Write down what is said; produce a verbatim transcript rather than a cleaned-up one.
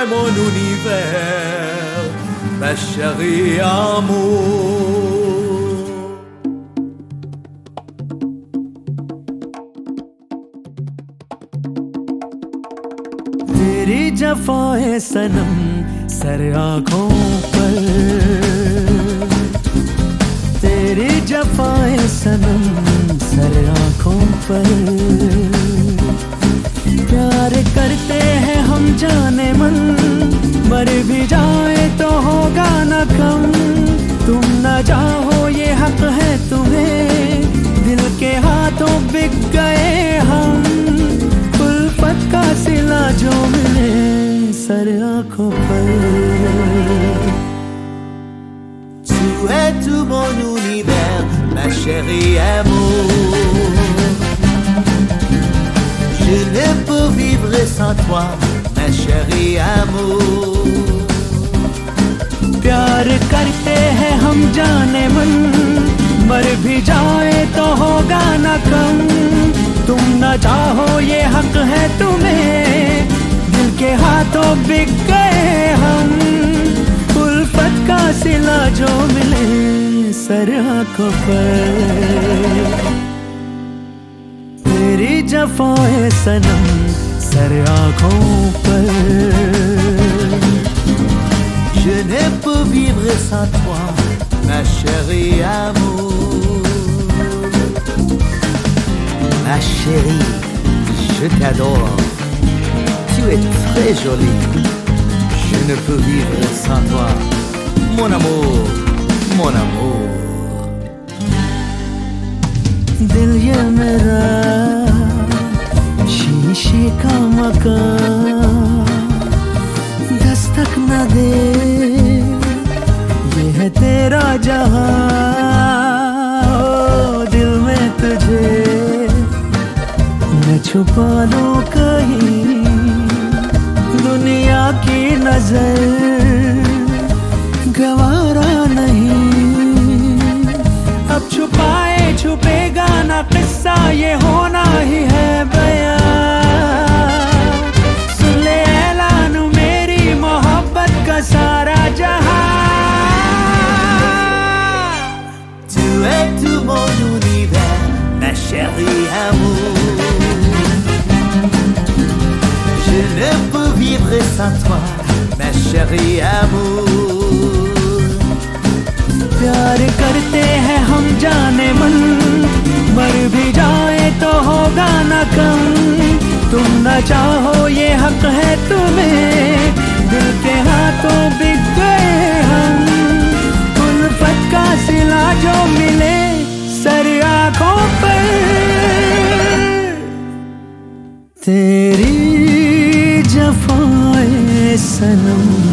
es mon univers, ma chérie amour. तेरी जफाएं सनम sir आँखों पर, तेरी जफाएं सनम सर आँखों पर। प्यार करते हैं हम जाने मन, मर भी जाए तो होगा न कम। तुम न चाहो ये हक है तुम्हें, दिल के हाथों बिक गए हम। उल्फत का सिला जो मिले सर आँखों पर। Tu es tout mon univers, ma chérie amour. Je ne peux vivre sans toi, ma chérie amour. प्यार करते हैं हम जाने मन, मर भी जाए तो होगा न कम। तुम न चाहो ये हक है तुम्हें, दिल के हाथों बिक गए हम। उल्फत का सिला जो मिले सर आँखों पर। तेरी जफाएं सनम सर आँखों पर। Je ne peux vivre sans toi, ma chérie amour. Ma chérie, je t'adore. Tu es très jolie. Je ne peux vivre sans toi, mon amour, mon amour. दिल ये मेरा शीशे का मकान, दस्तक न दे ये है तेरा जहां। ओ दिल में तुझे मैं छुपा लूं कहीं, दुनिया की नजर गवारा नहीं। अब छुपाए छुपेगा ना किस्सा, ये होना ही है बयां। सुन ले ऐलान मेरी मोहब्बत का सारा जहां। Tu es tout mon univers, ma chérie amour. Je ne peux vivre sans toi, ma chérie amour. प्यार करते हैं हम जाने मन, मर भी जाए तो होगा न कम। तुम न चाहो ये हक है तुम्हें, दिल के हाथों बिक गए हम। उल्फत का सिला जो मिले सर आँखों पर। तेरी जफाएं सनम